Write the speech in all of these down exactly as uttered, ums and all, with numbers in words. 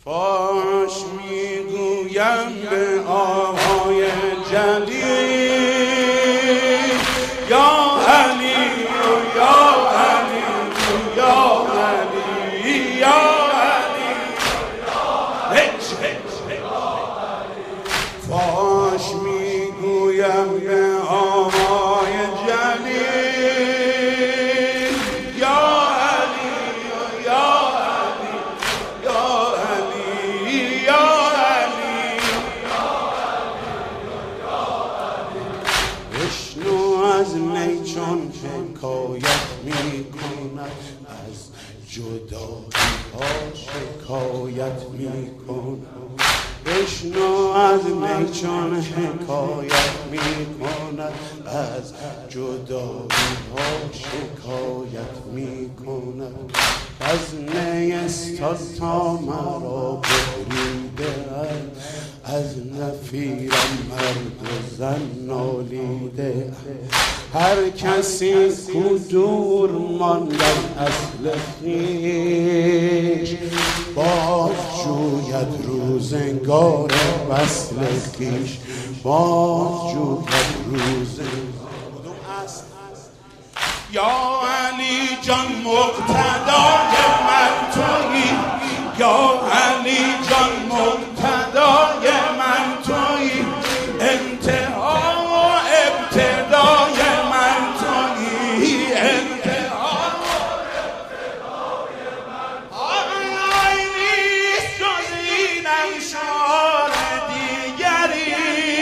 فاش میگویم به آقای جلیل یا علی یا علی یا علی یا علی فاش میگویم به آقای جلیل یا علی یا علی یا علی یا علی بشنو از می چون حکایت می کند از جدایی ها شکایت می کند بشنو از می چون حکایت می کند از جدایی ها شکایت می کند از نیستان تا مرا بریده از نفیرم مرد و زن نالیده هر کسی کو دور ماندن اصل خویش باز جوید روزگار وصل خویش باز جوید روزگار یا علی جان مقتدای من تویی یا علی جان مقتدای من تویی انتها و ابتدای من تویی انتها و ابتدای من آی نیست جز اینم شعار دیگری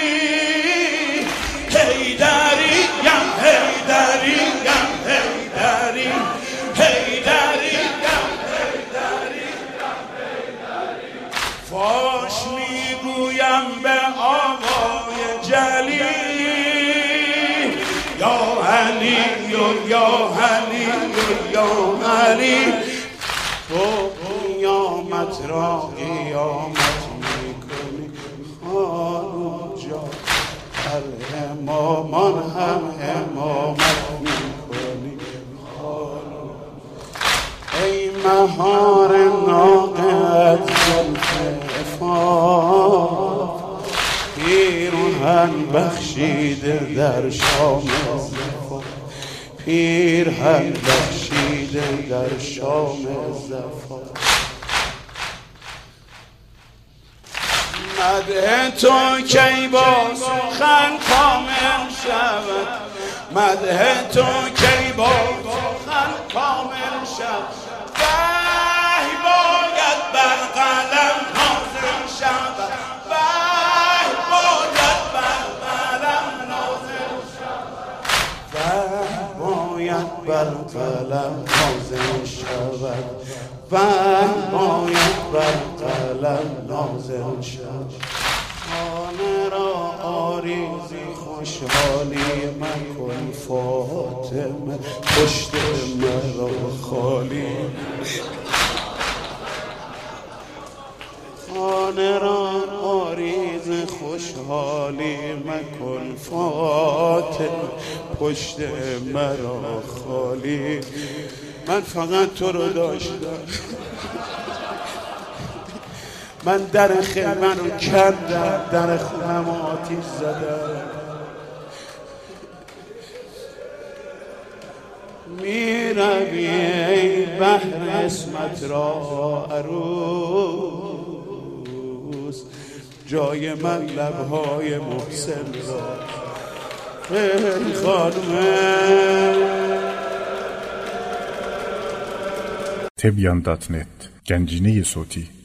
حیدریم حیدریم حیدری حیدریم حیدریم فاش میگویم به آقای جلیل یا علی یا علی یا علی تو قیامت را قیامت میکنی خانم جان هر امامان هم امامت میکنی خانم ای مهار ناقد زلف عفاف پیرهن بخشیده در شام زفاف پیرهن بخشیده در شام زفاف مدح تو کی با سخن کامل شود مدح تو کی با سخن کامل شود وحی باید بر قلم نازل شود وحی باید بر قلم نازل شود وحی باید بر قلم نازل شود وحی باید بر قلم نازل شود خانه را آریزی خوشحالی مکن فاطمه پشت مرا خالی خانه را آریز خوشحالی مکن فاطمه پشت مرا خالی من فقط تو رو داشتم من در خیمه رو کردم در خونم آتیش زدم می روی ای بحر اسمت را عروس جای من لبهای محسن را ای خانمه تبیان دات نت گنجینه صوتی